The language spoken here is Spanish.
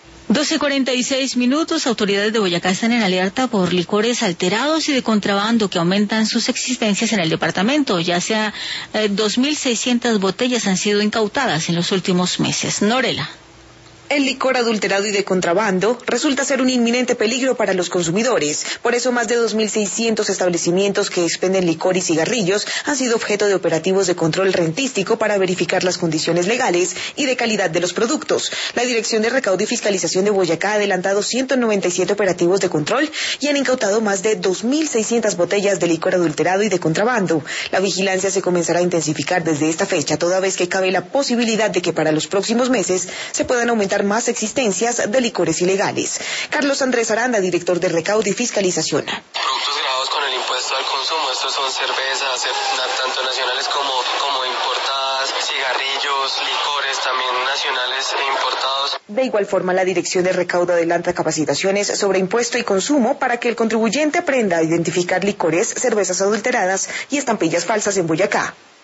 12:46. Autoridades de Boyacá están en alerta por licores alterados y de contrabando que aumentan sus existencias en el departamento. Ya sea 2.600 botellas han sido incautadas en los últimos meses. Norela. El licor adulterado y de contrabando resulta ser un inminente peligro para los consumidores. Por eso más de 2.600 establecimientos que expenden licor y cigarrillos han sido objeto de operativos de control rentístico para verificar las condiciones legales y de calidad de los productos. La Dirección de Recaudo y Fiscalización de Boyacá ha adelantado 197 operativos de control y han incautado más de 2.600 botellas de licor adulterado y de contrabando. La vigilancia se comenzará a intensificar desde esta fecha, toda vez que cabe la posibilidad de que para los próximos meses se puedan aumentar más existencias de licores ilegales. Carlos Andrés Aranda, director de Recaudo y Fiscalización. Productos grabados con el impuesto al consumo, estos son cervezas, tanto nacionales como importadas, cigarrillos, licores también nacionales e importados. De igual forma, la Dirección de Recaudo adelanta capacitaciones sobre impuesto y consumo para que el contribuyente aprenda a identificar licores, cervezas adulteradas y estampillas falsas en Boyacá.